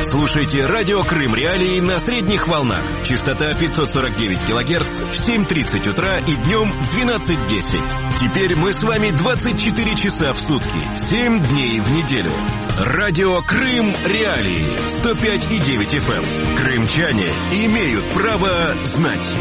Слушайте радио Крым Реалии на средних волнах. Частота 549 килогерц в 7:30 утра и днем в 12:10. Теперь мы с вами 24 часа в сутки, 7 дней в неделю. Радио Крым Реалии 105,9 FM. Крымчане имеют право знать.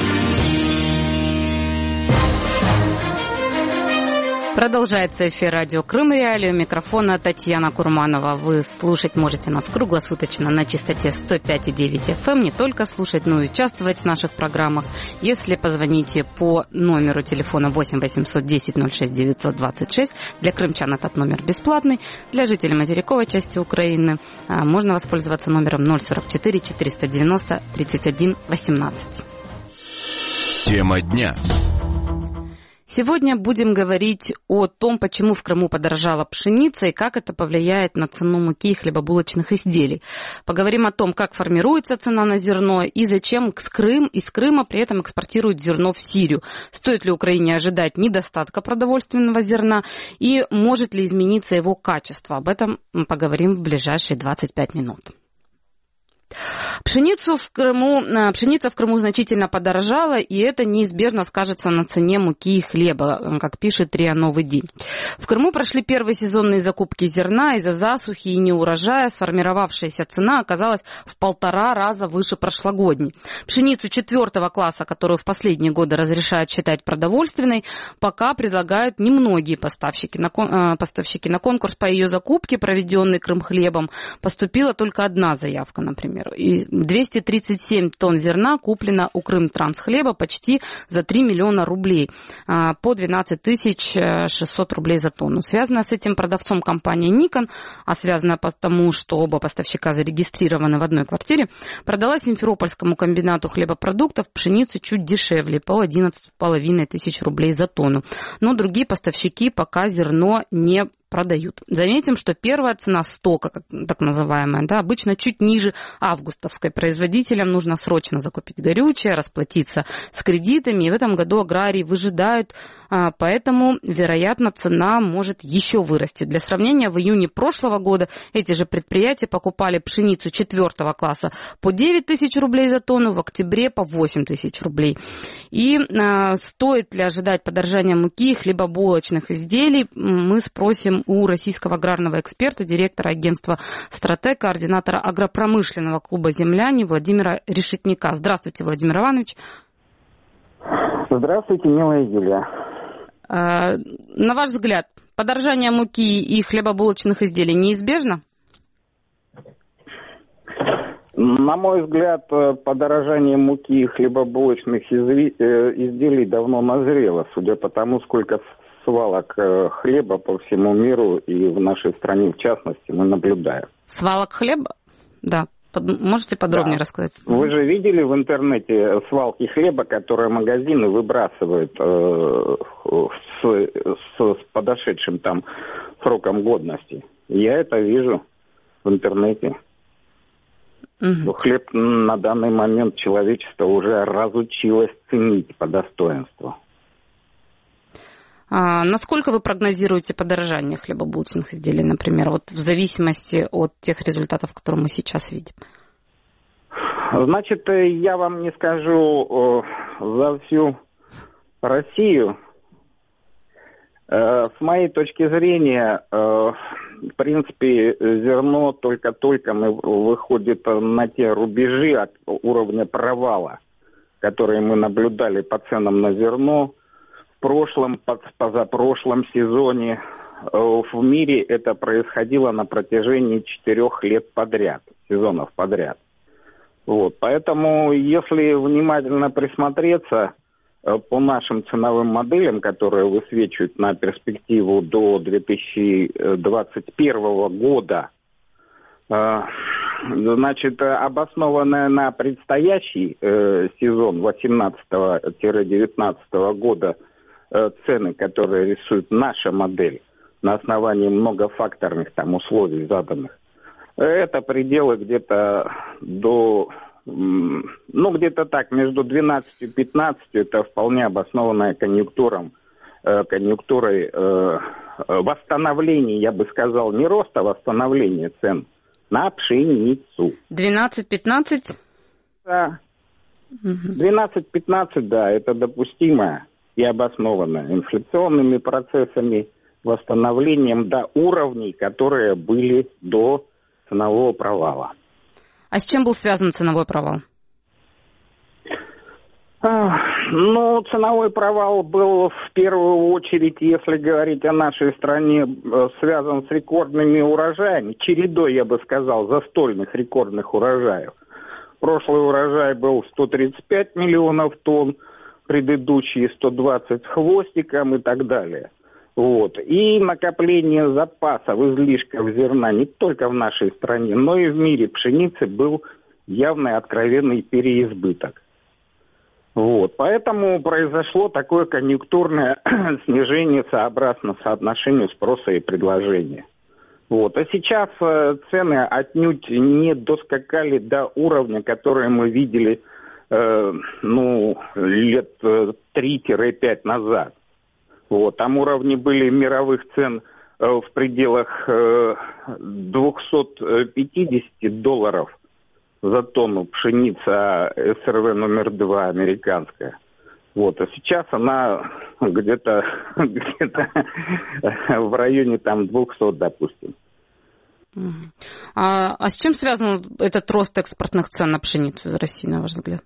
Продолжается эфир радио Крым Реалии. У микрофона Татьяна Курманова. Вы слушать можете нас круглосуточно на частоте 105,9 FM. Не только слушать, но и участвовать в наших программах. Если позвоните по номеру телефона 8 810 06 926. Для крымчан этот номер бесплатный. Для жителей материковой части Украины можно воспользоваться номером 044 490 31 18. Тема дня. Сегодня будем говорить о том, почему в Крыму подорожала пшеница и как это повлияет на цену муки и хлебобулочных изделий. Поговорим о том, как формируется цена на зерно и зачем из Крыма при этом экспортируют зерно в Сирию. Стоит ли Украине ожидать недостатка продовольственного зерна и может ли измениться его качество? Об этом мы поговорим в ближайшие 25 минут. Пшеница в Крыму значительно подорожала, и это неизбежно скажется на цене муки и хлеба, как пишет РИА «Новый день». В Крыму прошли первые сезонные закупки зерна. Из-за засухи и неурожая сформировавшаяся цена оказалась в 1,5 раза выше прошлогодней. Пшеницу 4 класса, которую в последние годы разрешают считать продовольственной, пока предлагают немногие поставщики. На конкурс по ее закупке, проведенный Крымхлебом, поступила только одна заявка, например. И 237 тонн зерна куплено у Крымтрансхлеба почти за 3 миллиона рублей, по 12 600 рублей за тонну. Связана с этим продавцом компания Никон, а связана потому, что оба поставщика зарегистрированы в одной квартире, продала Симферопольскому комбинату хлебопродуктов пшеницу чуть дешевле, по 11 500 рублей за тонну. Но другие поставщики пока зерно не продают. Заметим, что первая цена стока, так называемая, обычно чуть ниже августовской. Производителям нужно срочно закупить горючее, расплатиться с кредитами. И в этом году аграрии выжидают, поэтому, вероятно, цена может еще вырасти. Для сравнения, в июне прошлого года эти же предприятия покупали пшеницу 4 класса по 9 тысяч рублей за тонну, в октябре по 8 тысяч рублей. И стоит ли ожидать подорожания муки и хлебобулочных изделий, мы спросим у российского аграрного эксперта, директора агентства «Стратег», координатора агропромышленного клуба «Земляне» Владимира Решетняка. Здравствуйте, Владимир Иванович. Здравствуйте, милая Юлия. На ваш взгляд, подорожание муки и хлебобулочных изделий неизбежно? На мой взгляд, подорожание муки и хлебобулочных изделий давно назрело, судя по тому, сколько свалок хлеба по всему миру и в нашей стране, в частности, мы наблюдаем. Свалок хлеба? Да. Можете подробнее рассказать? Вы же видели в интернете свалки хлеба, которые магазины выбрасывают с подошедшим там сроком годности? Я это вижу в интернете. Угу. Хлеб на данный момент человечество уже разучилось ценить по достоинству. Насколько вы прогнозируете подорожание хлебобулочных изделий, например, вот в зависимости от тех результатов, которые мы сейчас видим? Значит, я вам не скажу за всю Россию. С моей точки зрения, в принципе, зерно только-только выходит на те рубежи от уровня провала, которые мы наблюдали по ценам на зерно. В прошлом, позапрошлом сезоне в мире это происходило на протяжении 4 лет подряд, сезонов подряд. Вот, поэтому, если внимательно присмотреться по нашим ценовым моделям, которые высвечивают на перспективу до 2021 года, значит, обоснованная на предстоящий сезон 18-19 года цены, которые рисует наша модель на основании многофакторных там условий заданных, это пределы где-то до, где-то так, между 12 и 15, это вполне обоснованная конъюнктурой восстановления, я бы сказал, не роста, а восстановления цен на пшеницу. 12-15? Да. 12-15, да, это допустимо и обоснованно инфляционными процессами, восстановлением до уровней, которые были до ценового провала. А с чем был связан ценовой провал? Ну, ценовой провал был в первую очередь, если говорить о нашей стране, связан с рекордными урожаями, чередой, я бы сказал, застольных рекордных урожаев. Прошлый урожай был 135 миллионов тонн, предыдущие 120 с хвостиком и так далее. Вот. И накопление запасов, излишков зерна не только в нашей стране, но и в мире пшеницы был явный откровенный переизбыток. Вот. Поэтому произошло такое конъюнктурное снижение сообразно соотношению спроса и предложения. Вот. А сейчас цены отнюдь не доскакали до уровня, который мы видели лет 3-5 назад. Вот. Там уровни были мировых цен в пределах $250 за тонну пшеницы, а СРВ номер 2 американская. Вот. А сейчас она где-то в районе там 200, допустим. А с чем связан этот рост экспортных цен на пшеницу из России, на ваш взгляд?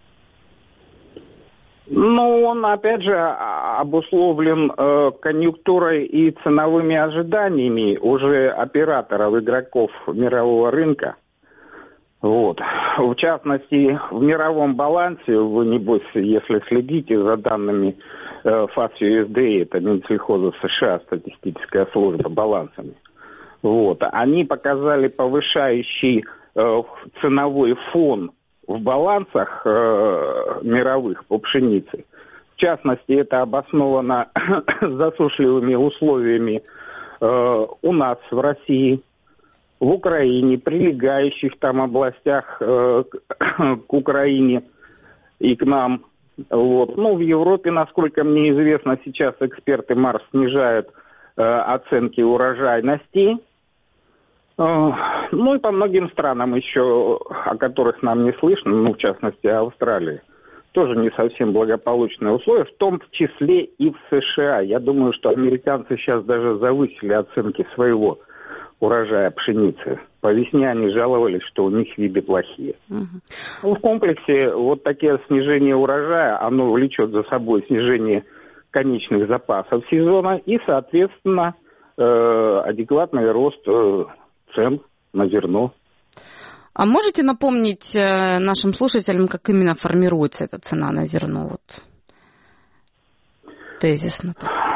Ну, он, опять же, обусловлен конъюнктурой и ценовыми ожиданиями уже операторов, игроков мирового рынка. Вот. В частности, в мировом балансе, вы, небось, если следите за данными FASUSD, это Минсельхоза США, статистическая служба балансами, вот, они показали повышающий ценовой фон в балансах мировых по пшенице. В частности, это обосновано засушливыми условиями у нас в России, в Украине, прилегающих там областях к Украине и к нам. Вот. Ну, в Европе, насколько мне известно, сейчас эксперты МАРС снижают оценки урожайности. Ну и по многим странам еще, о которых нам не слышно, ну, в частности, Австралии, тоже не совсем благополучные условия, в том числе и в США. Я думаю, что американцы сейчас даже завысили оценки своего урожая пшеницы. По весне они жаловались, что у них виды плохие. Ну, в комплексе вот такие снижения урожая, оно влечет за собой снижение конечных запасов сезона и, соответственно, адекватный рост цен на зерно. А можете напомнить нашим слушателям, как именно формируется эта цена на зерно? Вот. Тезисно.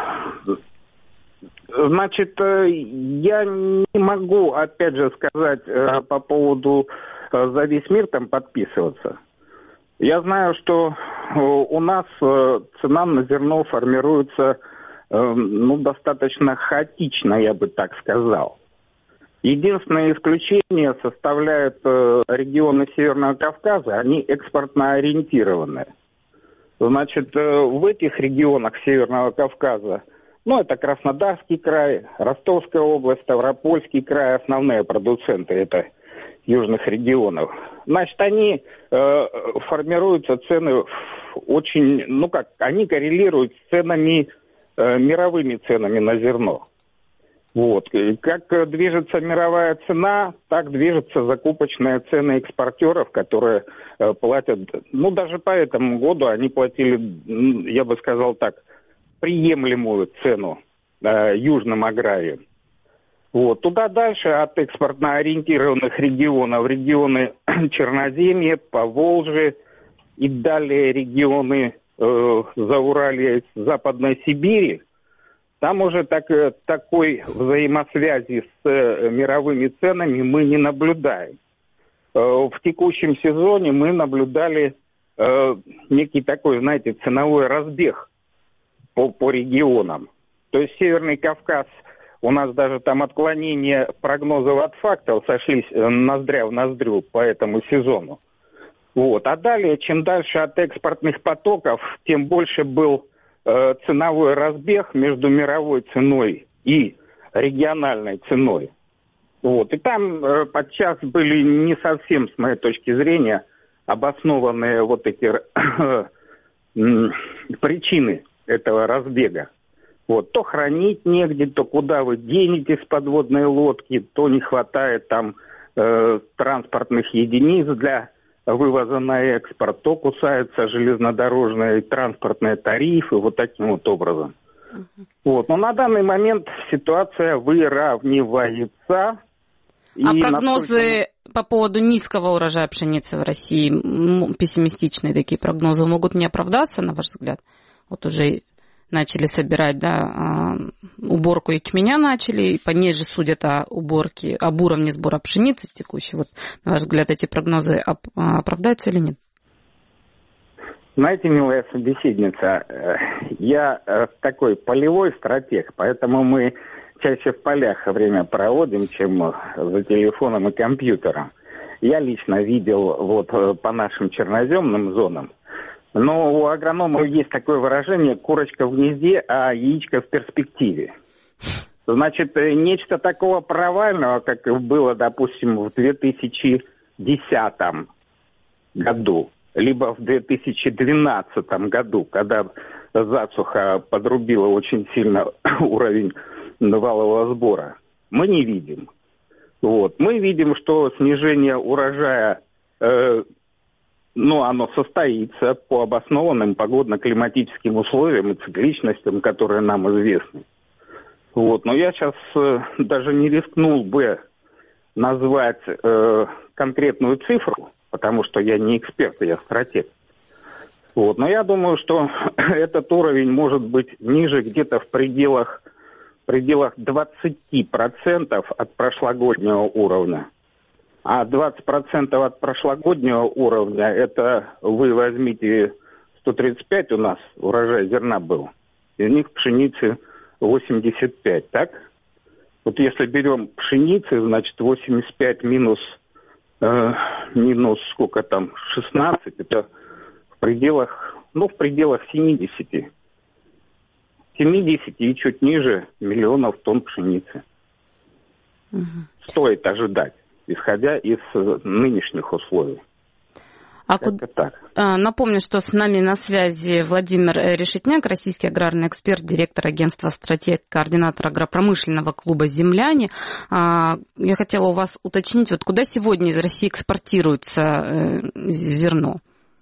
Значит, я не могу, опять же, сказать по поводу за весь мир там подписываться. Я знаю, что у нас цена на зерно формируется достаточно хаотично, я бы так сказал. Единственное исключение составляют регионы Северного Кавказа, они экспортно ориентированные. Значит, в этих регионах Северного Кавказа, это Краснодарский край, Ростовская область, Ставропольский край, основные продуценты это южных регионов. Значит, они формируются цены очень, они коррелируют с ценами, мировыми ценами на зерно. Вот. Как движется мировая цена, так движутся закупочные цены экспортеров, которые платят, даже по этому году они платили, я бы сказал так, приемлемую цену южным аграриям. Вот. Туда дальше от экспортно ориентированных регионов, регионы Черноземья, Поволжья и далее регионы Зауралья, Западной Сибири, там уже такой взаимосвязи с мировыми ценами мы не наблюдаем. В текущем сезоне мы наблюдали некий такой, ценовой разбег по регионам. То есть Северный Кавказ, у нас даже там отклонения прогнозов от фактов сошлись ноздря в ноздрю по этому сезону. Вот. А далее, чем дальше от экспортных потоков, тем больше был ценовой разбег между мировой ценой и региональной ценой. Вот. И там подчас были не совсем, с моей точки зрения, обоснованные вот эти причины этого разбега. Вот. То хранить негде, то куда вы денете с подводной лодки, то не хватает там транспортных единиц для вывоза на экспорт, то кусаются железнодорожные и транспортные тарифы, вот таким вот образом. Вот. Но на данный момент ситуация выравнивается. А прогнозы по поводу низкого урожая пшеницы в России, пессимистичные такие прогнозы, могут не оправдаться, на ваш взгляд? Вот уже начали собирать, да, уборку ячменя начали, и по ней же судят об уровне сбора пшеницы текущей. Вот, на ваш взгляд, эти прогнозы оправдаются или нет? Знаете, милая собеседница, я такой полевой стратег, поэтому мы чаще в полях время проводим, чем за телефоном и компьютером. Я лично видел вот по нашим черноземным зонам, но у агрономов есть такое выражение: курочка в гнезде, а яичко в перспективе. Значит, нечто такого провального, как было, допустим, в 2010 году, либо в 2012 году, когда засуха подрубила очень сильно уровень валового сбора, мы не видим. Вот. Мы видим, что снижение урожая, оно состоится по обоснованным погодно-климатическим условиям и цикличностям, которые нам известны. Вот. Но я сейчас даже не рискнул бы назвать конкретную цифру, потому что я не эксперт, я стратег. Вот. Но я думаю, что этот уровень может быть ниже где-то в пределах 20% от прошлогоднего уровня. А 20% от прошлогоднего уровня, это вы возьмите 135 у нас урожай зерна был, из них пшеницы 85, так? Вот если берем пшеницы, значит 85 минус сколько там, 16, это в пределах 70. 70 и чуть ниже миллионов тонн пшеницы. Стоит ожидать, исходя из нынешних условий. Так. Напомню, что с нами на связи Владимир Решетняк, российский аграрный эксперт, директор агентства «Стратег», координатор агропромышленного клуба «Земляне». Я хотела у вас уточнить, вот куда сегодня из России экспортируется зерно?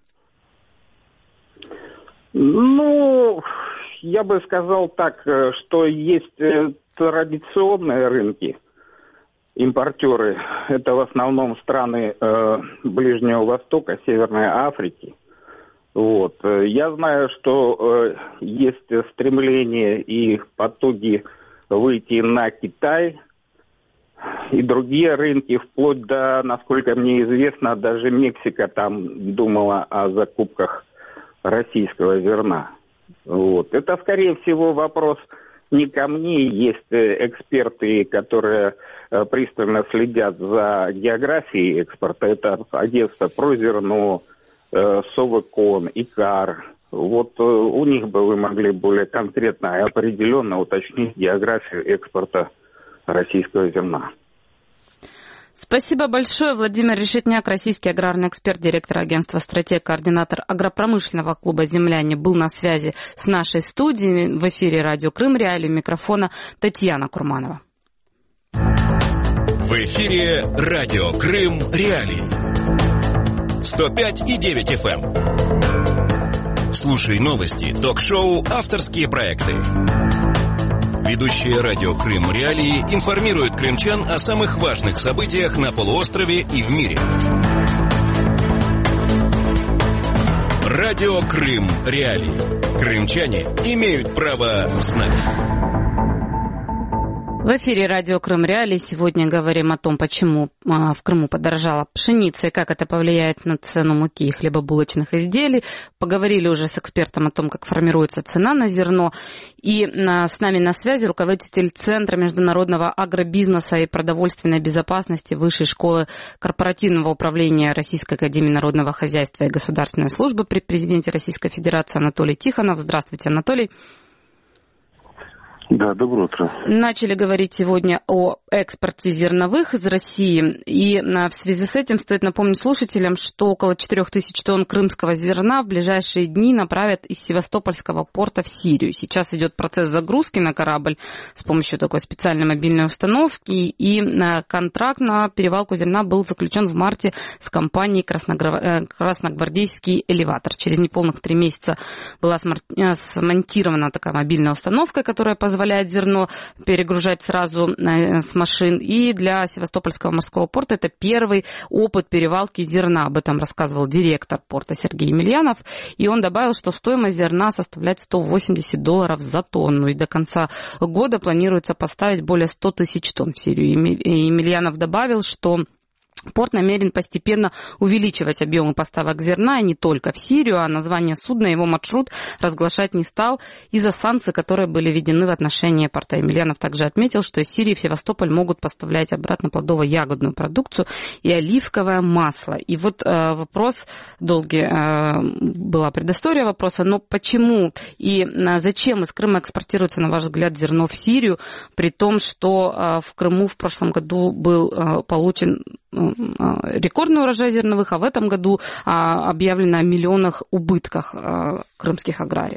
Я бы сказал так, что есть традиционные рынки, импортеры. Это в основном страны Ближнего Востока, Северной Африки. Вот. Я знаю, что есть стремление и потуги выйти на Китай и другие рынки, вплоть до, насколько мне известно, даже Мексика там думала о закупках российского зерна. Вот. Это, скорее всего, вопрос не ко мне. Есть эксперты, которые пристально следят за географией экспорта. Это агентство «Прозерно», «Совекон», «Икар». Вот у них бы вы могли более конкретно и определенно уточнить географию экспорта российского зерна. Спасибо большое. Владимир Решетняк, российский аграрный эксперт, директор агентства «Стратег», координатор агропромышленного клуба «Земляне», был на связи с нашей студией. В эфире радио «Крым Реалии», у микрофона Татьяна Курманова. В эфире радио «Крым Реалии». 105,9 FM. Слушай новости, ток-шоу, авторские проекты. Ведущие радио «Крым Реалии» информируют крымчан о самых важных событиях на полуострове и в мире. Радио «Крым Реалии». Крымчане имеют право знать. В эфире радио «Крым Реалии». Сегодня говорим о том, почему в Крыму подорожала пшеница и как это повлияет на цену муки и хлебобулочных изделий. Поговорили уже с экспертом о том, как формируется цена на зерно. И с нами на связи руководитель Центра международного агробизнеса и продовольственной безопасности Высшей школы корпоративного управления Российской академии народного хозяйства и государственной службы при президенте Российской Федерации Анатолий Тихонов. Здравствуйте, Анатолий. Да, доброе утро. Начали говорить сегодня о экспорте зерновых из России. И в связи с этим стоит напомнить слушателям, что около 4000 тонн крымского зерна в ближайшие дни направят из Севастопольского порта в Сирию. Сейчас идет процесс загрузки на корабль с помощью такой специальной мобильной установки. И контракт на перевалку зерна был заключен в марте с компанией «Красногвардейский элеватор». Через неполных 3 месяца была смонтирована такая мобильная установка, которая позволяет зерно перегружать сразу с машин. И для Севастопольского морского порта это первый опыт перевалки зерна. Об этом рассказывал директор порта Сергей Емельянов. И он добавил, что стоимость зерна составляет $180 за тонну. И до конца года планируется поставить более 100 тысяч тонн в Сирию. И Емельянов добавил, что порт намерен постепенно увеличивать объемы поставок зерна, и не только в Сирию, а название судна, его маршрут разглашать не стал из-за санкций, которые были введены в отношении порта. Емельянов также отметил, что из Сирии в Севастополь могут поставлять обратно плодово-ягодную продукцию и оливковое масло. И вот вопрос, долгий была предыстория вопроса, но почему и зачем из Крыма экспортируется, на ваш взгляд, зерно в Сирию, при том, что в Крыму в прошлом году был получен рекордный урожай зерновых, а в этом году объявлено о миллионах убытках крымских аграриев?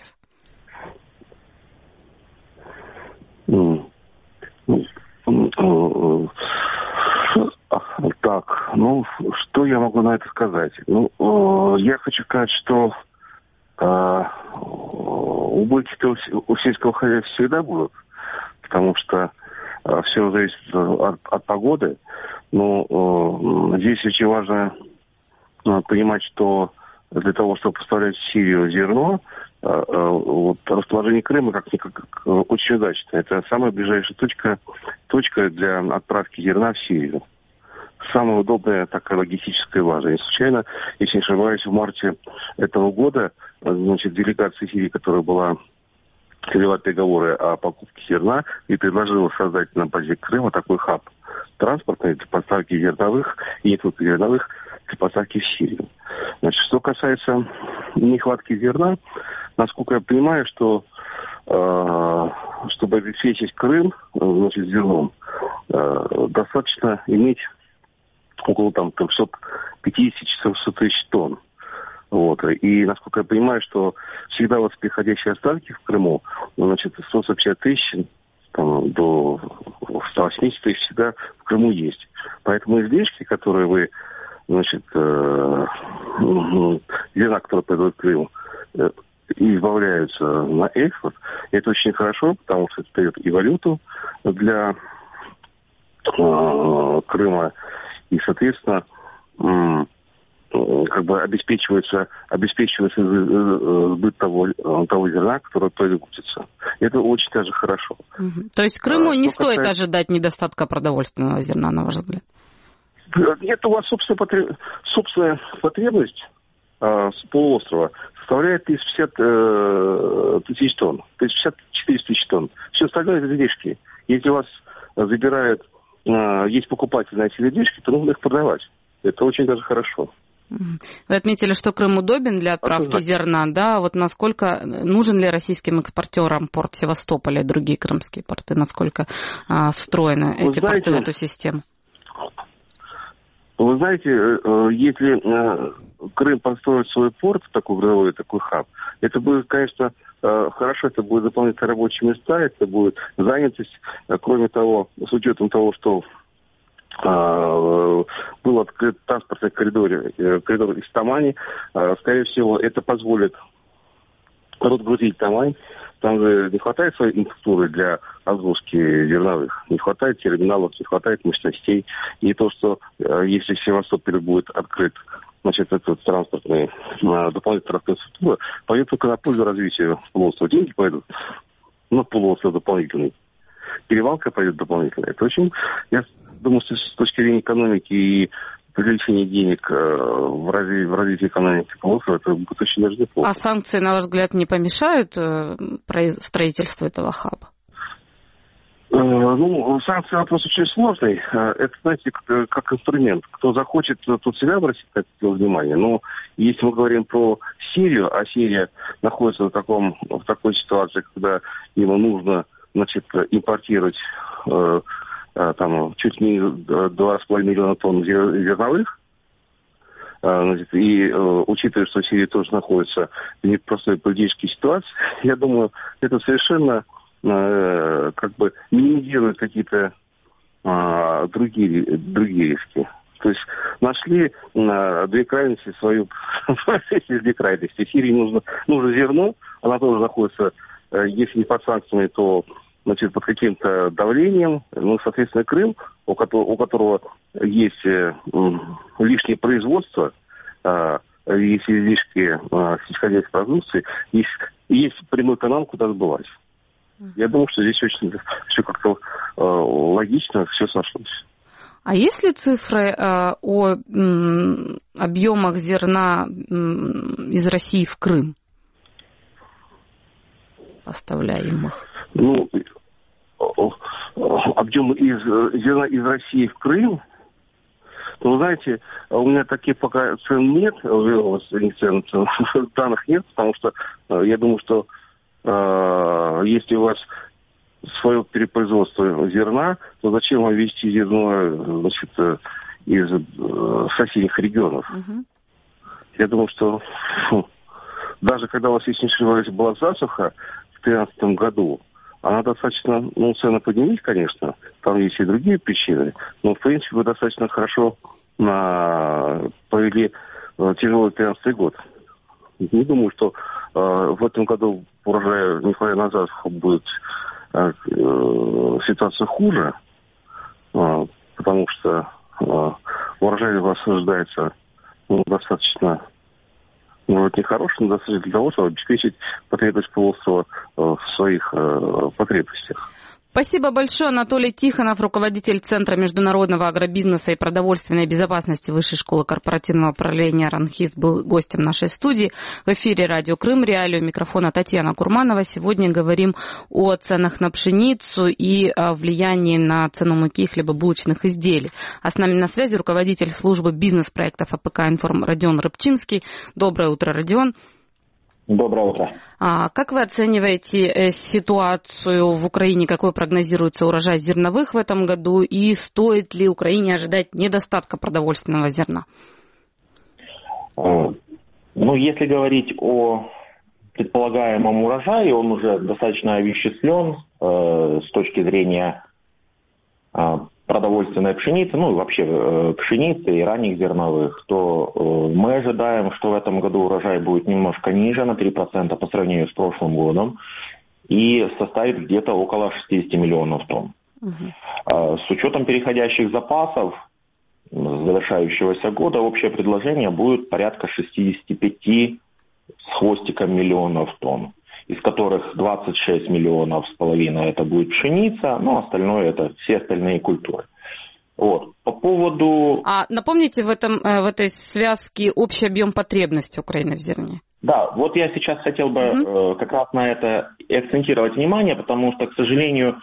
Так, что я могу на это сказать? Я хочу сказать, что убытки-то у сельского хозяйства всегда будут, потому что все зависит от погоды. Но здесь очень важно понимать, что для того, чтобы поставлять в Сирию зерно, расположение Крыма как очень удачно. Это самая ближайшая точка для отправки зерна в Сирию. Самая удобная такая логистическая база. Не случайно, если не ошибаюсь, в марте этого года, делегация Сирии, которая была вела переговоры о покупке зерна и предложила создать на базе Крыма такой хаб транспортный для поставки зерновых и не только зерновых, для поставки в Сирию. Что касается нехватки зерна, насколько я понимаю, что чтобы обеспечить Крым зерном, достаточно иметь около 350-400 тысяч тонн. И, насколько я понимаю, что всегда приходящие остатки в Крыму, 150 тысяч до 180 тысяч всегда в Крыму есть. Поэтому излишки, которые вы, зерна, которые пойдут в Крым, и избавляются на экспорт, это очень хорошо, потому что это дает и валюту для Крыма, и, соответственно, обеспечивается сбыт того зерна, которое производится. Это очень даже хорошо. То есть Крыму не стоит ожидать недостатка продовольственного зерна, на ваш взгляд? Нет, у вас собственная потребность с полуострова составляет 350 тысяч тонн, 350-400 тысяч тонн. Все остальное это излишки. Если у вас забирают, есть покупатели на эти излишки, то нужно их продавать. Это очень даже хорошо. Вы отметили, что Крым удобен для отправки зерна, да? Вот насколько нужен ли российским экспортерам порт Севастополя и другие крымские порты? Насколько встроены эти порты в эту систему? Вы знаете, если Крым построит свой порт, такой грузовой, такой хаб, это будет, конечно, хорошо, это будет дополнительные рабочие места, это будет занятость. Кроме того, с учетом того, что был открыт транспортный коридор из Тамани. Скорее всего, это позволит разгрузить Тамань. Там же не хватает своей инфраструктуры для разгрузки зерновых. Не хватает терминалов, не хватает мощностей. И то, что если в Севастополе будет открыт этот дополнительная инфраструктура, пойдет только на пользу развития полуострова. Деньги пойдут на полуостров дополнительный. Перевалка пойдет дополнительная. Это очень... Я думаю, что с точки зрения экономики и привлечения денег в развитии экономики полуострова, это будет очень даже неплохо. А санкции, на ваш взгляд, не помешают строительству этого хаба? Санкции вопрос очень сложный. Это, знаете, как инструмент. Кто захочет, тот себя обратит на это внимание. Но если мы говорим про Сирию, а Сирия находится в такой ситуации, когда ему нужно импортировать там чуть не 2,5 миллиона тонн зерновых. И учитывая, что Сирия тоже находится в непростой политической ситуации, я думаю, это совершенно минимизирует какие-то другие риски. То есть нашли две крайности свою две крайности. Сирии нужно зерно, она тоже находится, если не под санкциями, то под каким-то давлением. Соответственно, Крым, у которого есть лишнее производство, есть излишки сельскохозяйственной продукции, есть прямой канал, куда сбывать. Я думаю, что здесь очень все как-то логично, все сошлось. А есть ли цифры о объемах зерна из России в Крым, поставляемых? Объем зерна из России в Крым, вы знаете, у меня таких пока цен нет, данных нет, потому что я думаю, что если у вас свое перепроизводство зерна, то зачем вам везти зерно из соседних регионов? Я думаю, что даже когда у вас, если не ошибаюсь, была засуха в 2013 году, она достаточно, цены поднялись, конечно, там есть и другие причины, но, в принципе, вы достаточно хорошо провели тяжелый 2013 год. Не думаю, что в этом году урожай, несмотря на засуху, будет ситуация хуже, потому что урожай у вас ожидается достаточно нехороший, но достаточно для того, чтобы обеспечить потребность полуострова в своих потребностях. Спасибо большое. Анатолий Тихонов, руководитель Центра международного агробизнеса и продовольственной безопасности Высшей школы корпоративного управления РАНХИЗ, был гостем нашей студии. В эфире радио Крым Реалии. У микрофона Татьяна Курманова. Сегодня говорим о ценах на пшеницу и о влиянии на цену муки и хлебобулочных изделий. А с нами на связи руководитель службы бизнес-проектов АПК «Информ» Родион Рыбчинский. Доброе утро, Родион. Доброе утро. Как вы оцениваете ситуацию в Украине? Какой прогнозируется урожай зерновых в этом году? И стоит ли Украине ожидать недостатка продовольственного зерна? Если говорить о предполагаемом урожае, он уже достаточно овеществлен с точки зрения продовольственной пшеницы, и вообще пшеницы и ранних зерновых, то мы ожидаем, что в этом году урожай будет немножко ниже, на 3% по сравнению с прошлым годом, и составит где-то около 60 миллионов тонн. С учетом переходящих запасов завершающегося года общее предложение будет порядка 65 с хвостиком миллионов тонн, из которых 26,5 миллионов это будет пшеница, остальное это все остальные культуры. По поводу... напомните в этой связке общий объем потребности Украины в зерне. Да, я сейчас хотел бы как раз на это акцентировать внимание, потому что, к сожалению,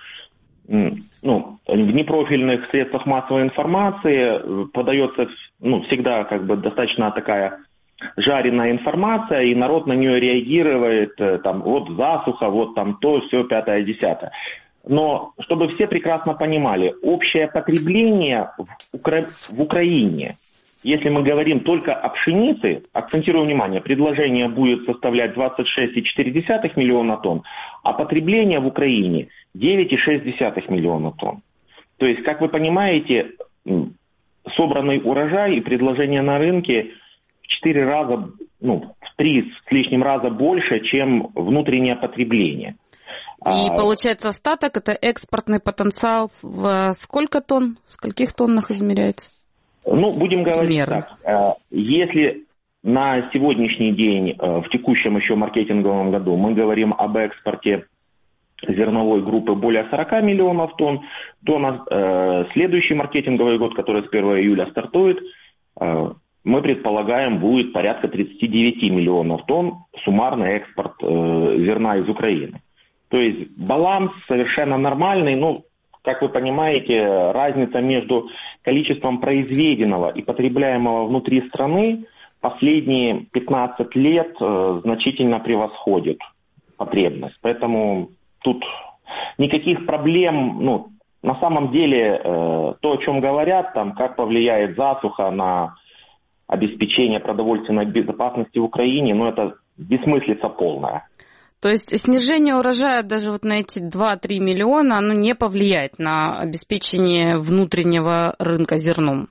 в непрофильных средствах массовой информации подается всегда достаточно такая жареная информация, и народ на нее реагирует, засуха, то, все, 5-10. Но чтобы все прекрасно понимали, общее потребление в Украине, если мы говорим только о пшенице, акцентирую внимание, предложение будет составлять 26,4 миллиона тонн, а потребление в Украине 9,6 миллиона тонн. То есть, как вы понимаете, собранный урожай и предложение на рынке в 4 раза, в 3 с лишним раза больше, чем внутреннее потребление. И получается остаток, это экспортный потенциал в сколько тонн, в скольких тоннах измеряется? Будем говорить так. Если на сегодняшний день, в текущем еще маркетинговом году, мы говорим об экспорте зерновой группы более 40 миллионов тонн, то на следующий маркетинговый год, который с 1 июля стартует, мы предполагаем, будет порядка 39 миллионов тонн суммарный экспорт зерна из Украины. То есть баланс совершенно нормальный, как вы понимаете, разница между количеством произведенного и потребляемого внутри страны последние 15 лет значительно превосходит потребность. Поэтому тут никаких проблем, на самом деле, то, о чем говорят, там, как повлияет засуха на обеспечение продовольственной безопасности в Украине, это бессмыслица полная. То есть снижение урожая даже вот на эти 2-3 миллиона, оно не повлияет на обеспечение внутреннего рынка зерном?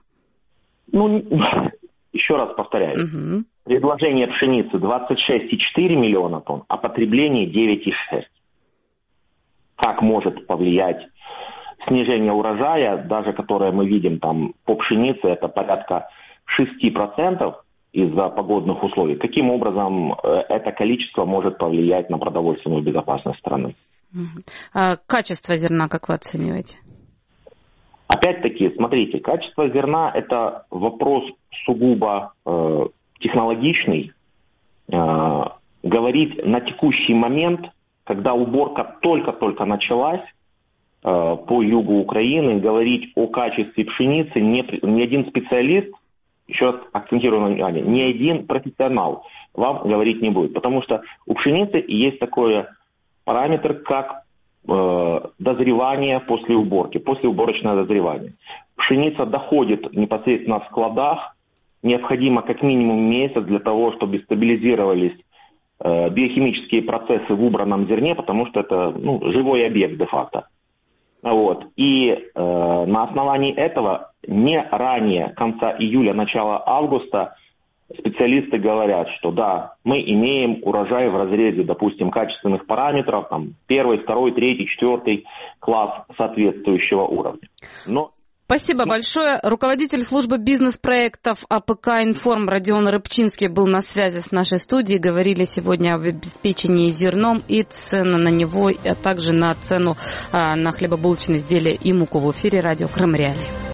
Еще раз повторяю. Угу. Предложение пшеницы 26,4 миллиона тонн, а потребление 9,6. Как может повлиять снижение урожая, даже которое мы видим там по пшенице, это порядка 6% из-за погодных условий. Каким образом это количество может повлиять на продовольственную безопасность страны? А качество зерна, как вы оцениваете? Опять-таки, смотрите, качество зерна – это вопрос сугубо технологичный. Говорить на текущий момент, когда уборка только-только началась по югу Украины, говорить о качестве пшеницы ни один специалист, еще раз акцентирую на внимание, ни один профессионал вам говорить не будет. Потому что у пшеницы есть такой параметр, как дозревание после уборки, послеуборочное дозревание. Пшеница доходит непосредственно в складах, необходимо как минимум месяц для того, чтобы стабилизировались биохимические процессы в убранном зерне, потому что это живой объект де-факто. И на основании этого не ранее конца июля, начала августа специалисты говорят, что да, мы имеем урожай в разрезе, допустим, качественных параметров, там, 1, 2, 3, 4 класс соответствующего уровня. Спасибо большое. Руководитель службы бизнес-проектов АПК «Информ» Родион Рыбчинский был на связи с нашей студией. Говорили сегодня об обеспечении зерном и цены на него, а также на цену на хлебобулочные изделия и муку. В эфире радио Крым Реалии.